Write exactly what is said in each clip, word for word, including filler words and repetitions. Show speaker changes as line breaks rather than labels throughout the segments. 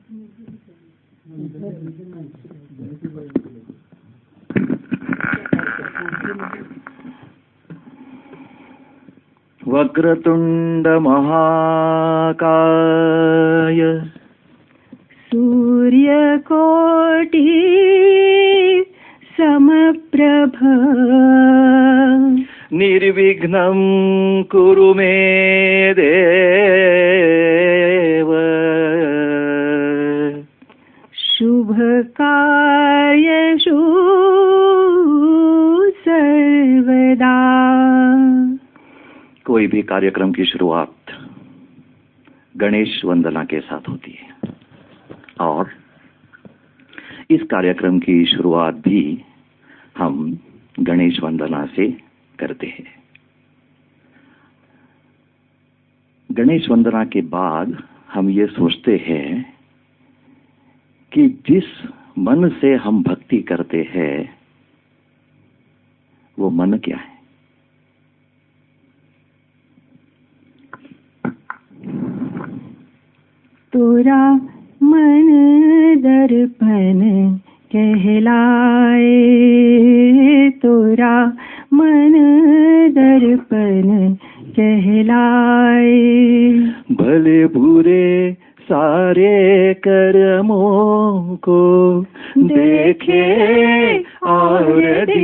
वक्रतुंड महाकाय
सूर्यकोटि समप्रभ
निर्विघ्नं कुरु मे देव
शुभकार्येषु सर्वदा।
कोई भी कार्यक्रम की शुरुआत गणेश वंदना के साथ होती है और इस कार्यक्रम की शुरुआत भी हम गणेश वंदना से करते हैं। गणेश वंदना के बाद हम ये सोचते हैं कि जिस मन से हम भक्ति करते हैं वो मन क्या है।
तोरा मन दर्पण कहलाए, तोरा मन दर्पण कहलाए।
भले बुरे सारे कर्मों को देखे और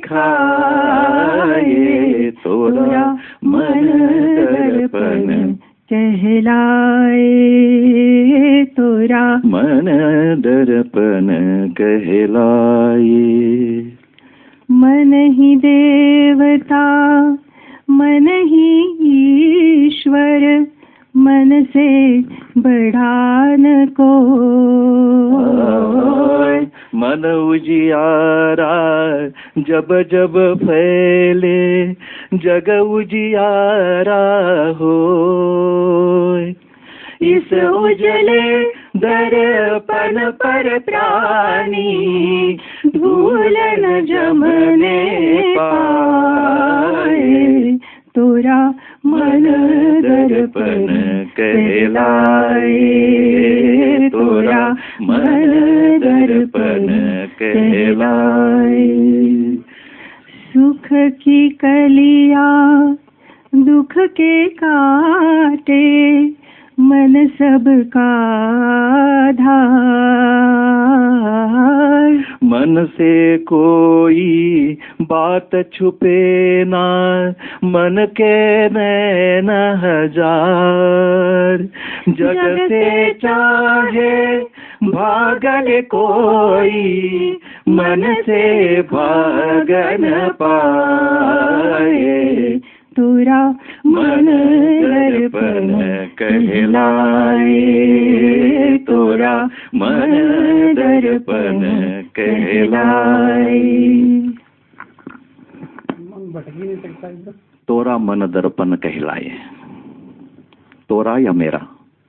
दिखाए, तोरा मन दर्पण
कहलाए, तोरा
मन दर्पण कहलाए।
मन ही देवता मन ही ईश्वर, मन से बढ़ा न कोई।
मन उजियारा जब जब फैले, जग उजियारा हो।
इस उजले दर्पण पर प्राणी धूल न जमने पाए, तोरा मन दर्पण
कहलाए, तोरा मन दर्पण कहलाए।
सुख की कलिया दुख के काटे, मन सबका धार।
मन से कोई बात छुपे ना, मन के नैन हजार। जग से चाहे भागल कोई, मन से भाग न पाए,
तोरा मन दर्पण
कहलाए, तोरा मन दर्पण कहलाए। तोरा मन दर्पण कहलाए। तोरा या मेरा?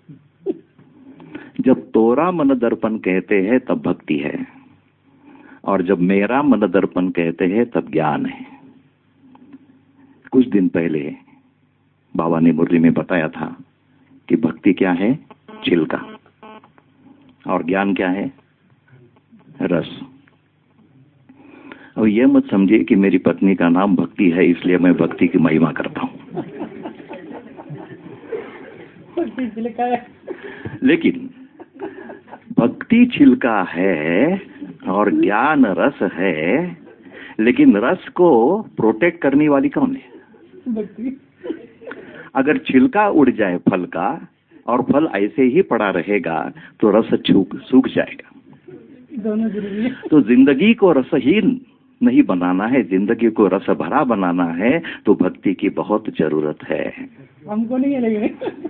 जब तोरा मन दर्पण कहते हैं तब भक्ति है, और जब मेरा मन दर्पण कहते हैं तब ज्ञान है। कुछ दिन पहले बाबा ने मुरली में बताया था कि भक्ति क्या है? छिलका। और ज्ञान क्या है? रस। और यह मत समझिए कि मेरी पत्नी का नाम भक्ति है इसलिए मैं भक्ति की महिमा करता हूं। लेकिन भक्ति छिलका है और ज्ञान रस है, लेकिन रस को प्रोटेक्ट करने वाली कौन है? अगर छिलका उड़ जाए फल का और फल ऐसे ही पड़ा रहेगा तो रस सूख जाएगा।
दोनों जरूरी है।
तो जिंदगी को रसहीन नहीं बनाना है, जिंदगी को रस भरा बनाना है, तो भक्ति की बहुत जरूरत है।
हमको नहीं लगे।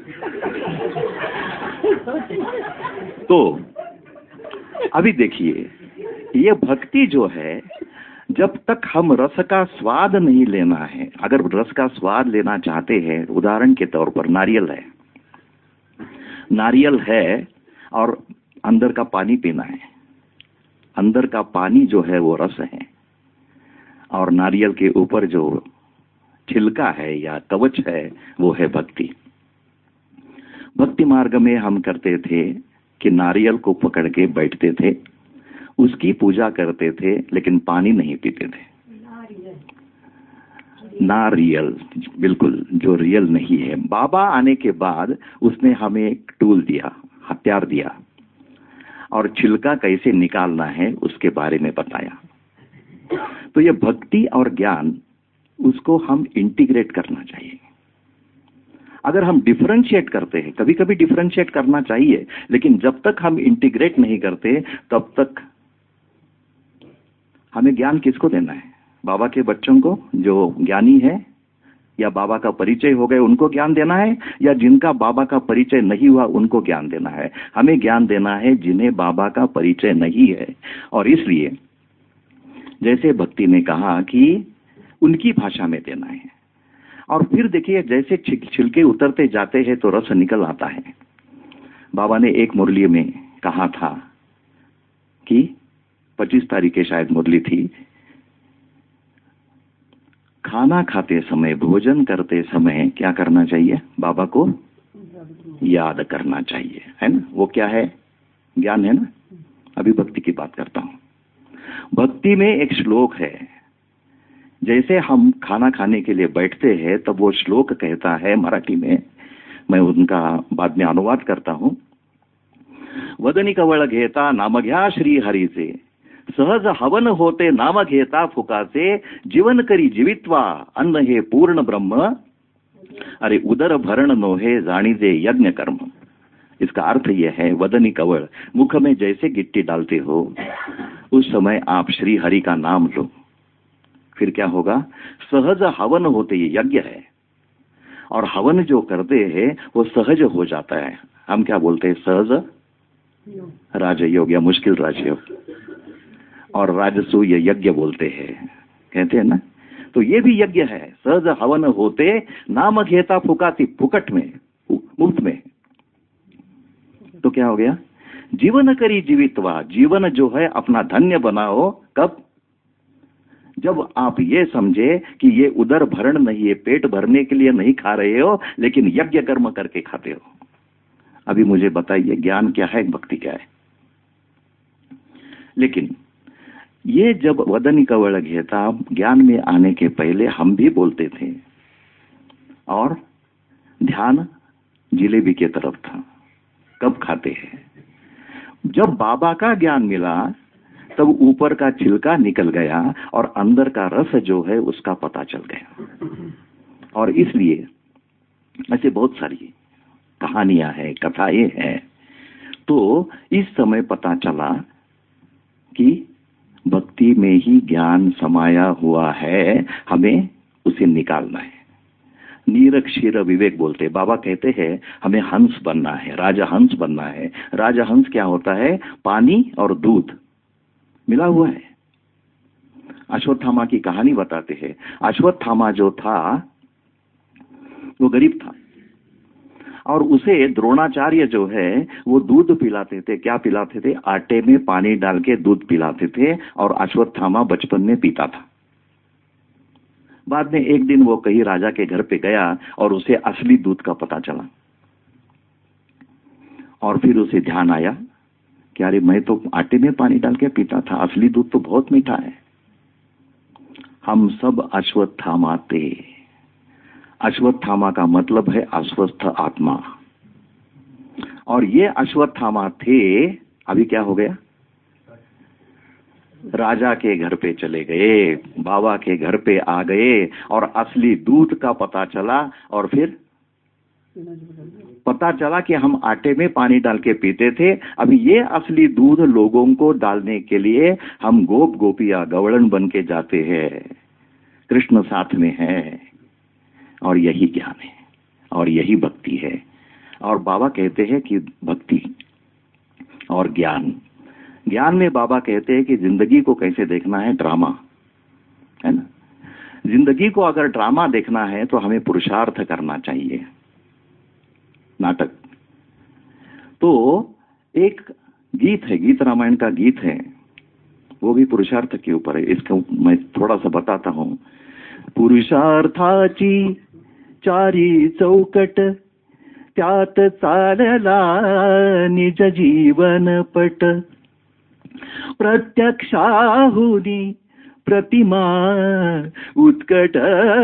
तो अभी देखिए, ये भक्ति जो है, जब तक हम रस का स्वाद नहीं लेना है, अगर रस का स्वाद लेना चाहते हैं, उदाहरण के तौर पर नारियल है, नारियल है और अंदर का पानी पीना है। अंदर का पानी जो है वो रस है, और नारियल के ऊपर जो छिलका है या कवच है वो है भक्ति। भक्ति मार्ग में हम करते थे कि नारियल को पकड़ के बैठते थे, उसकी पूजा करते थे, लेकिन पानी नहीं पीते थे। नारियल, बिल्कुल, जो रियल नहीं है। बाबा आने के बाद उसने हमें एक टूल दिया, हथियार दिया, और छिलका कैसे निकालना है उसके बारे में बताया। तो ये भक्ति और ज्ञान, उसको हम इंटीग्रेट करना चाहिए। अगर हम डिफरेंशिएट करते हैं, कभी कभी डिफरेंशिएट करना चाहिए, लेकिन जब तक हम इंटीग्रेट नहीं करते तब तक हमें ज्ञान किसको देना है? बाबा के बच्चों को जो ज्ञानी है, या बाबा का परिचय हो गए उनको ज्ञान देना है, या जिनका बाबा का परिचय नहीं हुआ उनको ज्ञान देना है? हमें ज्ञान देना है जिन्हें बाबा का परिचय नहीं है। और इसलिए जैसे भक्ति ने कहा कि उनकी भाषा में देना है। और फिर देखिए, जैसे छिलके उतरते जाते हैं तो रस निकल आता है। बाबा ने एक मुरली में कहा था कि पच्चीस तारीख के शायद मुरली थी, खाना खाते समय, भोजन करते समय क्या करना चाहिए? बाबा को याद करना चाहिए, है ना? वो क्या है? ज्ञान है ना। अभी भक्ति की बात करता हूं। भक्ति में एक श्लोक है, जैसे हम खाना खाने के लिए बैठते हैं तब वो श्लोक कहता है मराठी में, मैं उनका बाद में अनुवाद करता हूं। वदनी कवळ घेता नाम घ्या श्री हरीचे, सहज हवन होते नाम घेता फुकाचे, जीवन करी जीवित्वा अन्न हे पूर्ण ब्रह्म, अरे उदर भरण नोहे जाणीजे यज्ञ कर्म। इसका अर्थ यह है, वदनी कवळ, मुख में जैसे गिट्टी डालते हो उस समय आप श्री हरि का नाम लो, फिर क्या होगा? सहज हवन होते, ये यज्ञ है, और हवन जो करते हैं वो सहज हो जाता है। हम क्या बोलते हैं? सहज राजयोग या मुश्किल राजयोग, और राजसूय यज्ञ बोलते हैं, कहते हैं ना। तो ये भी यज्ञ है। सहज हवन होते नाम घेता फुकाती, फुकट में, मुफ्त में। तो क्या हो गया? जीवन करी जीवित्वा, जीवन जो है अपना धन्य बनाओ। कब? जब आप ये समझे कि ये उदर भरण नहीं है, पेट भरने के लिए नहीं खा रहे हो, लेकिन यज्ञ कर्म करके खाते हो। अभी मुझे बताइए, ज्ञान क्या है, भक्ति क्या है? लेकिन ये जब वदनी कवळ घेता, ज्ञान में आने के पहले हम भी बोलते थे, और ध्यान जिलेबी के तरफ था। कब खाते हैं? जब बाबा का ज्ञान मिला तब ऊपर का छिलका निकल गया और अंदर का रस जो है उसका पता चल गया। और इसलिए ऐसे बहुत सारी कहानियां हैं, कथाएं हैं। तो इस समय पता चला कि भक्ति में ही ज्ञान समाया हुआ है, हमें उसे निकालना है। नीरक्षीर विवेक बोलते, बाबा कहते हैं हमें हंस बनना है, राजा हंस बनना है। राजा हंस क्या होता है? पानी और दूध मिला हुआ है। अश्वत्थामा की कहानी बताते हैं। अश्वत्थामा जो था वो गरीब था, और उसे द्रोणाचार्य जो है वो दूध पिलाते थे। क्या पिलाते थे? आटे में पानी डाल के दूध पिलाते थे, और अश्वत्थामा बचपन में पीता था। बाद में एक दिन वो कहीं राजा के घर पे गया और उसे असली दूध का पता चला, और फिर उसे ध्यान आया कि अरे मैं तो आटे में पानी डाल के पीता था, असली दूध तो बहुत मीठा है। हम सब अश्वत्थामा थे। अश्वत्थामा का मतलब है अस्वस्थ आत्मा, और ये अश्वत्थामा थे। अभी क्या हो गया? राजा के घर पे चले गए, बाबा के घर पे आ गए, और असली दूध का पता चला। और फिर पता चला कि हम आटे में पानी डाल के पीते थे। अभी ये असली दूध लोगों को डालने के लिए हम गोप गोपिया गवड़न बन के जाते हैं। कृष्ण साथ में है, और यही ज्ञान है, और यही भक्ति है। और बाबा कहते हैं कि भक्ति और ज्ञान, ज्ञान में बाबा कहते हैं कि जिंदगी को कैसे देखना है? ड्रामा, है ना। जिंदगी को अगर ड्रामा देखना है तो हमें पुरुषार्थ करना चाहिए, नाटक। तो एक गीत है, गीत रामायण का गीत है, वो भी पुरुषार्थ के ऊपर है। इसको मैं थोड़ा सा बताता हूँ। पुरुषार्थाची चारी चौकट त्यात चालला निज जीवन पट, प्रत्यक्षाहुनी प्रतिमा उत्कट,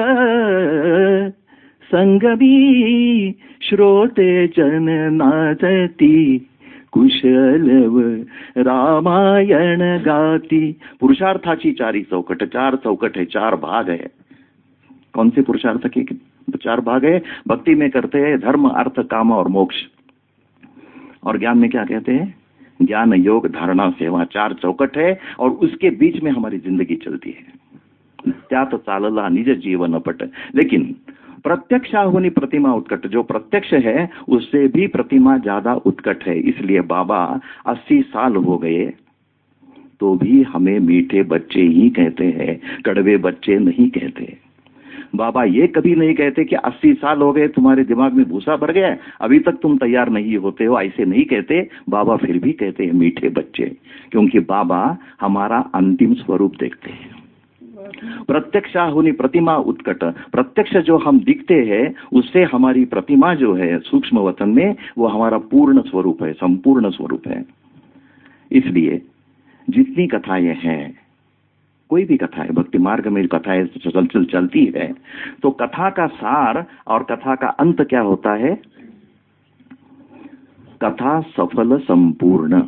संगमी श्रोते जन नाचती, कुशलव रामायण गाती. पुरुषार्थाची चारी चौकट, चार चौकट है, चार भाग है. कौन से पुरुषार्थ के चार भाग है? भक्ति में करते हैं धर्म अर्थ काम और मोक्ष, और ज्ञान में क्या कहते हैं? ज्ञान योग धारणा सेवा. चार चौकट है और उसके बीच में हमारी जिंदगी चलती है. त्यात चालला निज जीवन पट. लेकिन प्रत्यक्षाहुनी प्रतिमा उत्कट, जो प्रत्यक्ष है उससे भी प्रतिमा ज्यादा उत्कट है. इसलिए बाबा अस्सी साल हो गए तो भी हमें मीठे बच्चे ही कहते हैं, कड़वे बच्चे नहीं कहते. बाबा ये कभी नहीं कहते कि अस्सी साल हो गए तुम्हारे दिमाग में भूसा भर गया है, अभी तक तुम तैयार नहीं होते हो. ऐसे नहीं कहते बाबा. फिर भी कहते हैं मीठे बच्चे, क्योंकि बाबा हमारा अंतिम स्वरूप देखते हैं. प्रत्यक्षाहुनी प्रतिमा उत्कट, प्रत्यक्ष जो हम दिखते हैं उससे हमारी प्रतिमा जो है सूक्ष्म वतन में वो हमारा पूर्ण स्वरूप है, संपूर्ण स्वरूप है. इसलिए जितनी कथाएं हैं, कोई भी कथा है, भक्ति मार्ग में कथाएं चल चल चलती है, तो कथा का सार और कथा का अंत क्या होता है? कथा सफल संपूर्ण,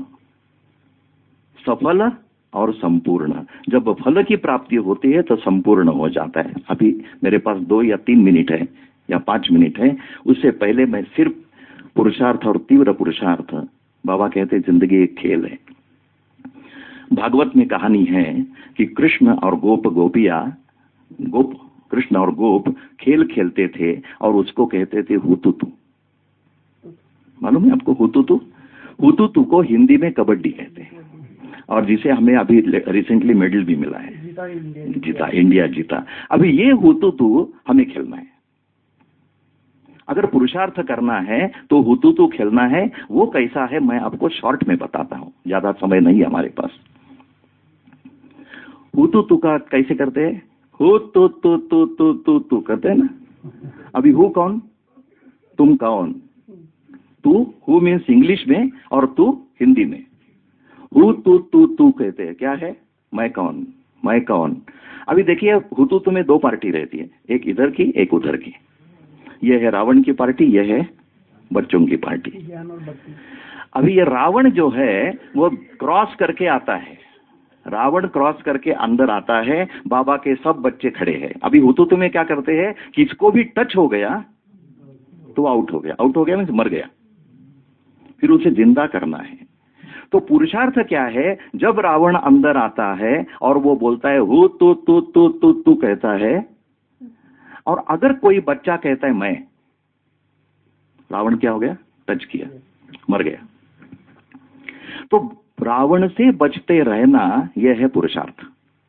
सफल और संपूर्ण. जब फल की प्राप्ति होती है तो संपूर्ण हो जाता है. अभी मेरे पास दो या तीन मिनट है या पांच मिनट है, उससे पहले मैं सिर्फ पुरुषार्थ और तीव्र पुरुषार्थ. बाबा कहते जिंदगी एक खेल है. भागवत में कहानी है कि कृष्ण और गोप गोपिया गोप कृष्ण और गोप खेल खेलते थे और उसको कहते थे हुतुतु. मालूम है आपको हुतुतु? हुतुतु को हिंदी में कबड्डी कहते हैं, और जिसे हमें अभी रिसेंटली मेडल भी मिला है. जीता इंडिया, जीता इंडिया जीता. अभी ये हुतुतु हमें खेलना है. अगर पुरुषार्थ करना है तो हुतुतु खेलना है. वो कैसा है मैं आपको शॉर्ट में बताता हूं, ज्यादा समय नहीं है हमारे पास. हुतुतु का कैसे करते हैं? हु तु तु तु तु तु तु करते हैं ना. अभी हु कौन? तुम कौन? तू हु मीन्स इंग्लिश में और तू हिंदी में. हु तू तू तू कहते हैं क्या है? मैं कौन, मैं कौन. अभी देखिए हुतुतु में दो पार्टी रहती है, एक इधर की एक उधर की. यह है रावण की पार्टी, यह है बच्चों की पार्टी. अभी ये रावण जो है वो क्रॉस करके आता है, रावण क्रॉस करके अंदर आता है. बाबा के सब बच्चे खड़े हैं. अभी हुतुतु में क्या करते हैं? किसको भी टच हो गया तो आउट हो गया. आउट हो गया मीन्स मर गया. फिर उसे जिंदा करना है. तो पुरुषार्थ क्या है? जब रावण अंदर आता है और वो बोलता है हु तू तू तू तू तू कहता है, और अगर कोई बच्चा कहता है मैं, रावण क्या हो गया? टच किया, मर गया. तो रावण से बचते रहना यह है पुरुषार्थ.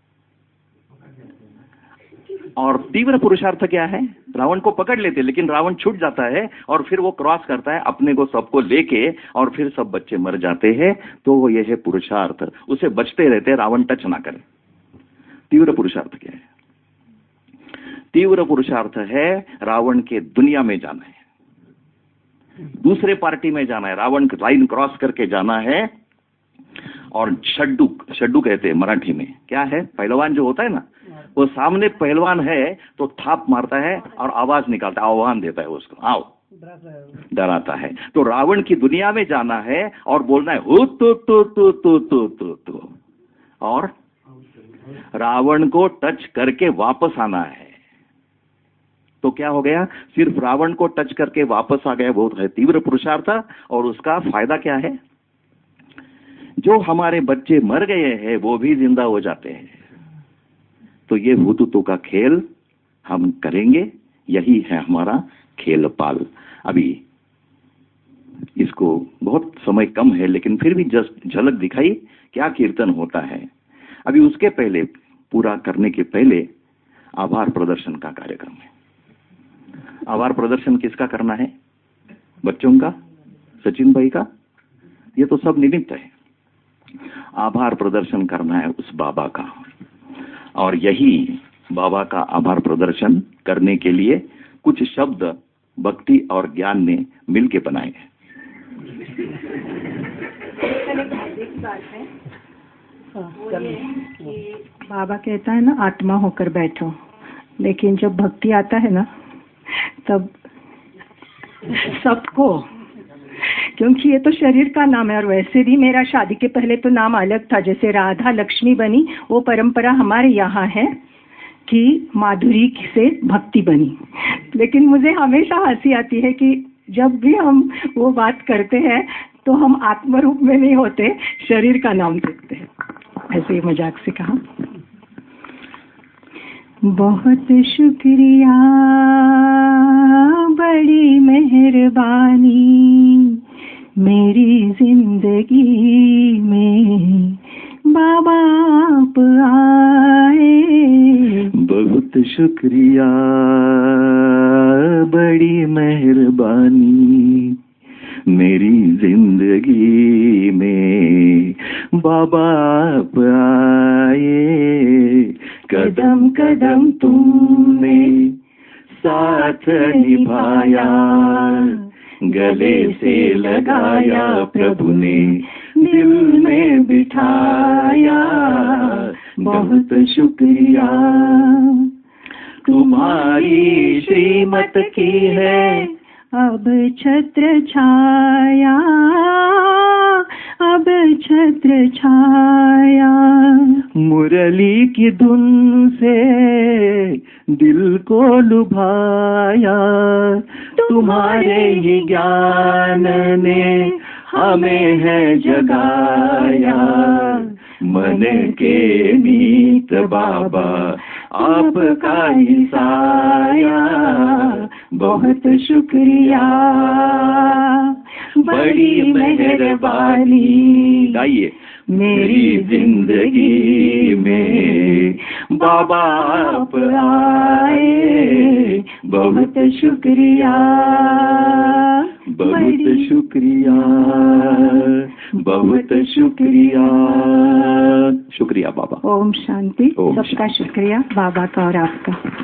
और तीव्र पुरुषार्थ क्या है? रावण को पकड़ लेते लेकिन रावण छूट जाता है और फिर वो क्रॉस करता है अपने को सबको लेके, और फिर सब बच्चे मर जाते हैं. तो वो यह है पुरुषार्थ. उसे बचते रहते, रावण टच ना करे. तीव्र पुरुषार्थ क्या है? तीव्र पुरुषार्थ है रावण के दुनिया में जाना है, दूसरे पार्टी में जाना है. रावण लाइन क्रॉस करके जाना है. और शड्डू, शड्डू कहते हैं मराठी में. क्या है? पहलवान जो होता है ना, वो सामने पहलवान है तो थाप मारता है और आवाज निकालता है, आह्वान देता है उसको, आओ, डराता है. तो रावण की दुनिया में जाना है और बोलना है हु तु तु तु तु तु तु तु, और रावण को टच करके वापस आना है. तो क्या हो गया? सिर्फ रावण को टच करके वापस आ गया, वो है तीव्र पुरुषार्थ. और उसका फायदा क्या है? जो हमारे बच्चे मर गए हैं वो भी जिंदा हो जाते हैं. तो ये हुतुतु का खेल हम करेंगे, यही है हमारा खेल पाल. अभी इसको बहुत समय कम है लेकिन फिर भी जस्ट झलक दिखाई क्या कीर्तन होता है. अभी उसके पहले, पूरा करने के पहले आभार प्रदर्शन का कार्यक्रम है. आभार प्रदर्शन किसका करना है? बच्चों का, सचिन भाई का. ये तो सब निमित्त है. आभार प्रदर्शन करना है उस बाबा का. और यही बाबा का आभार प्रदर्शन करने के लिए कुछ शब्द भक्ति और ज्ञान ने मिलके बनाए हैं।
बाबा कहता है ना, आत्मा होकर बैठो, लेकिन जब भक्ति आता है ना तब सबको, क्योंकि ये तो शरीर का नाम है। और वैसे भी मेरा शादी के पहले तो नाम अलग था, जैसे राधा लक्ष्मी बनी, वो परंपरा हमारे यहाँ है कि माधुरी से भक्ति बनी। लेकिन मुझे हमेशा हंसी आती है कि जब भी हम वो बात करते हैं तो हम आत्म रूप में नहीं होते, शरीर का नाम देखते हैं। ऐसे ही मजाक से कहा। बहुत शुक्रिया, बड़ी मेहरबानी, मेरी जिंदगी में बाबा आप आए।
बहुत शुक्रिया, बड़ी मेहरबानी, मेरी जिंदगी में बाबा आप आए। कदम कदम तुमने साथ निभाया, गले से लगाया प्रभु ने, दिल में बिठाया। बहुत शुक्रिया, तुम्हारी श्रीमत की है
अब छत्र छाया, अब छत्र छाया।
मुरली की धुन से दिल को लुभाया, तुम्हारे ही ज्ञान ने हमें है जगाया। मन के मीत बाबा आपका ही साया। बहुत शुक्रिया, बड़ी मेहरबानी, गाइए, मेरी जिंदगी में बाबा आप आए। बहुत शुक्रिया, बहुत शुक्रिया, बहुत शुक्रिया। शुक्रिया बाबा।
ओम शांति। सबका शुक्रिया, बाबा का और आपका।